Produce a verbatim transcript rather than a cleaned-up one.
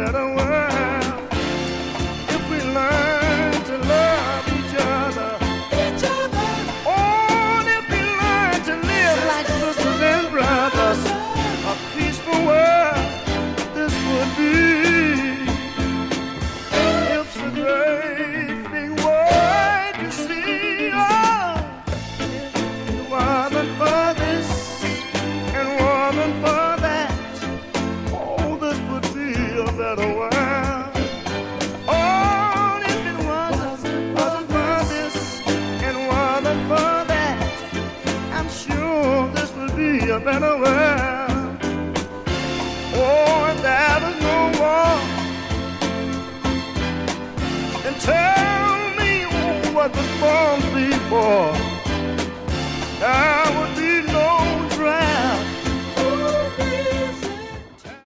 better world if we learn to love each other. Each other. Oh, if we learn to live like sisters and brothers, a peaceful world this would be. It's a great big world to see. Oh, if it wasn't for this and wasn't for that, oh, this would be a better world. Oh, if it wasn't, wasn't for this and wasn't for that, I'm sure this would be a better world. Oh, and there is no war. And tell me what the bombs be for. Ah,